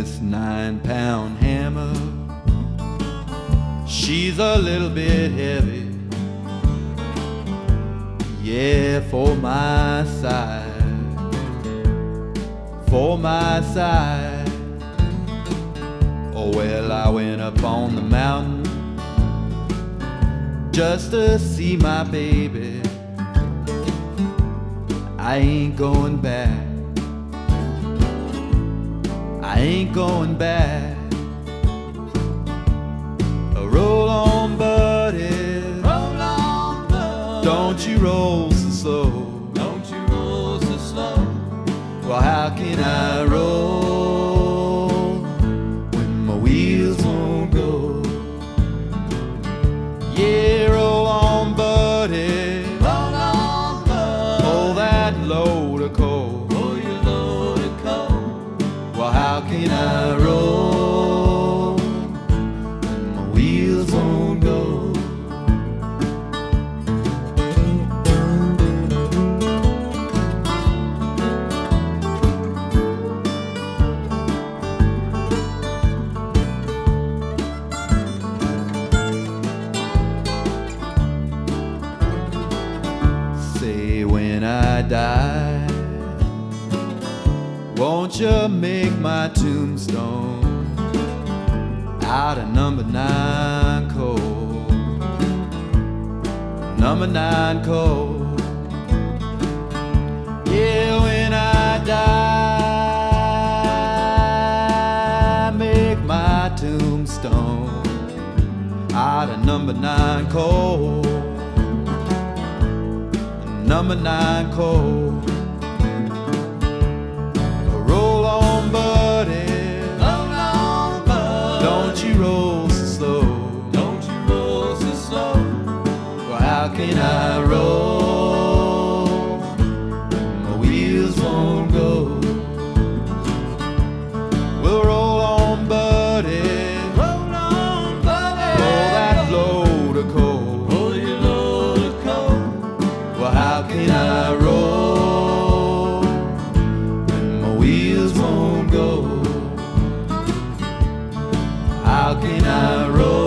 this 9-pound hammer. She's a little bit heavy, yeah, for my side, for my side. Oh well, I went up on the mountain just to see my baby. I ain't going back, I ain't going back. Roll on, buddy, Roll on, buddy. don't you roll so slow. Don't you roll so slow. Well, how can I roll when my wheels won't go? Yeah, roll on, buddy, Roll on, buddy. pull that load of coal. Pull your load of coal. Well, how can I roll when my wheels won't go? Say when I die, won't you make my tombstone out of number 9 coal? Number 9 coal. Yeah, when I die, make my tombstone out of number 9 coal. Number 9 coal. Roll on, buddy, Roll on, buddy. don't you roll so slow. Don't you roll so slow. Well, how can I roll when my wheels won't go? Well, roll on, buddy, Roll on, buddy. pull that load of coal. Pull your load of coal. Well, how can I roll when my wheels won't go? How can I roll